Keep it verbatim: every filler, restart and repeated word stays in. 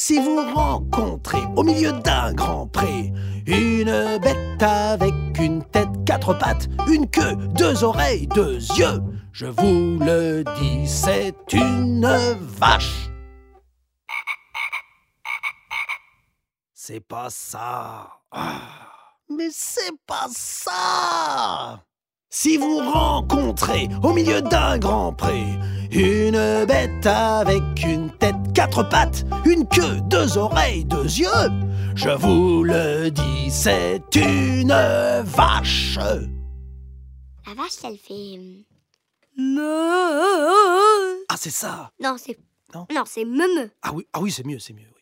Si vous rencontrez au milieu d'un grand pré une bête avec une tête, quatre pattes, une queue, deux oreilles, deux yeux, je vous le dis, c'est une vache. C'est pas ça. Ah, mais c'est pas ça. Si vous rencontrez au milieu d'un grand pré une bête avec une tête, quatre pattes, une queue, deux oreilles, deux yeux, je vous le dis, c'est une vache. La vache, elle fait... Ah, c'est ça. Non, c'est... Non, non, c'est me-me. Ah oui, ah oui, c'est mieux, c'est mieux.